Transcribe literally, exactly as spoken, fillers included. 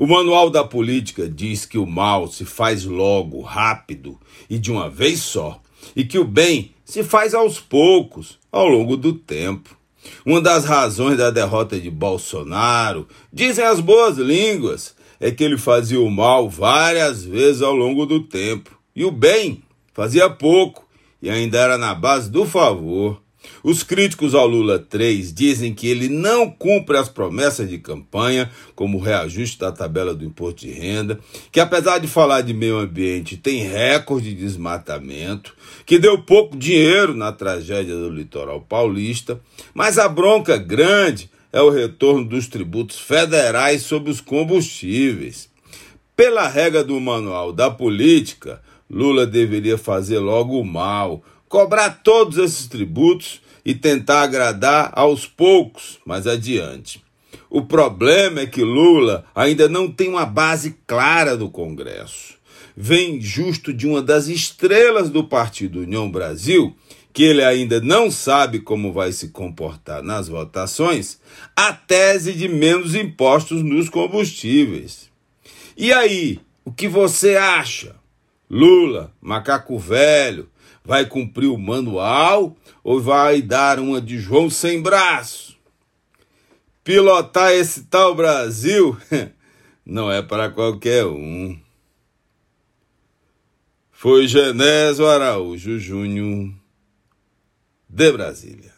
O Manual da Política diz que o mal se faz logo, rápido e de uma vez só, e que o bem se faz aos poucos, ao longo do tempo. Uma das razões da derrota de Bolsonaro, dizem as boas línguas, é que ele fazia o mal várias vezes ao longo do tempo, e o bem fazia pouco, e ainda era na base do favor. Os críticos ao Lula três dizem que ele não cumpre as promessas de campanha, como o reajuste da tabela do imposto de renda, que apesar de falar de meio ambiente tem recorde de desmatamento, que deu pouco dinheiro na tragédia do litoral paulista, mas a bronca grande é o retorno dos tributos federais sobre os combustíveis. Pela regra do Manual da Política, Lula deveria fazer logo o mal, cobrar todos esses tributos e tentar agradar aos poucos mais adiante. O problema é que Lula ainda não tem uma base clara do Congresso. Vem justo de uma das estrelas do Partido União Brasil, que ele ainda não sabe como vai se comportar nas votações, a tese de menos impostos nos combustíveis. E aí, o que você acha? Lula, macaco velho, vai cumprir o manual ou vai dar uma de João sem braço? Pilotar esse tal Brasil não é para qualquer um. Foi Genésio Araújo Júnior, de Brasília.